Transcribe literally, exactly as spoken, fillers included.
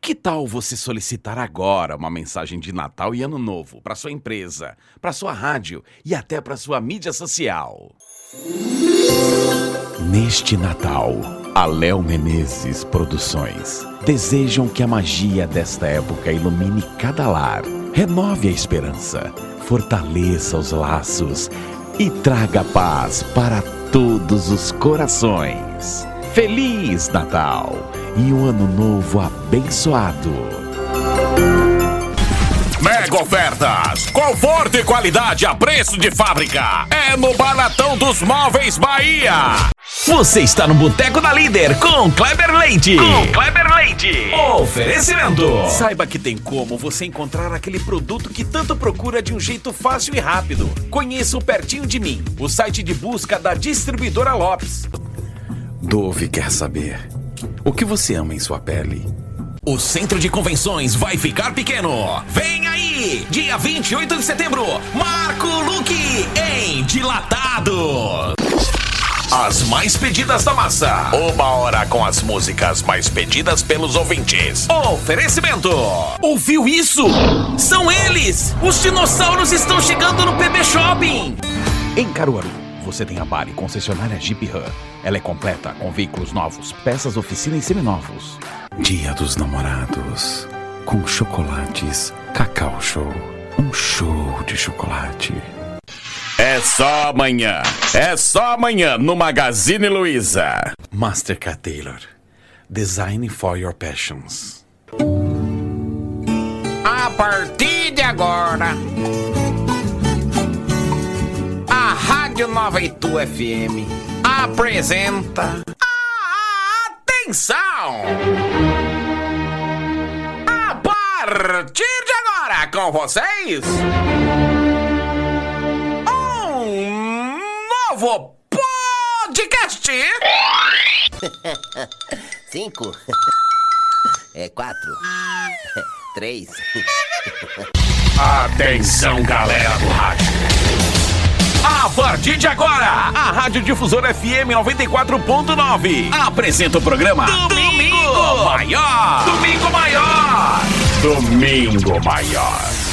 Que tal você solicitar agora uma mensagem de Natal e Ano Novo para sua empresa, para sua rádio e até para sua mídia social? Neste Natal, a Léo Menezes Produções desejam que a magia desta época ilumine cada lar, renove a esperança, fortaleça os laços e traga paz para todos os corações. Feliz Natal e um ano novo abençoado. Mega ofertas, conforto e qualidade a preço de fábrica. É no Baratão dos Móveis Bahia. Você está no Boteco da Líder com Kleber Leite. Com Kleber Leite. Oferecimento. Saiba que tem como você encontrar aquele produto que tanto procura de um jeito fácil e rápido. Conheça o Pertinho de Mim, o site de busca da distribuidora Lopes. Dove quer saber o que você ama em sua pele. O Centro de Convenções vai ficar pequeno. Vem aí, dia vinte e oito de setembro, Marco Luque em Dilatado. As mais pedidas da massa. Uma hora com as músicas mais pedidas pelos ouvintes. Oferecimento. Ouviu isso? São eles! Os dinossauros estão chegando no P B Shopping. Em Caruaru, você tem a Bari, concessionária Jeep Ram. Ela é completa com veículos novos, peças, oficina e seminovos. Dia dos Namorados, com chocolates Cacau Show. Um show de chocolate. É só amanhã. É só amanhã no Magazine Luiza. Mastercard Taylor. Design for your passions. A partir de agora, a Rádio Nova Itu F M apresenta... Atenção! A partir de agora, com vocês, um novo podcast. Cinco. É quatro. Três. Atenção, galera do rádio. A partir de agora, a Rádio Difusora F M noventa e quatro ponto nove apresenta o programa Domingo Maior. Domingo Maior. Domingo Maior.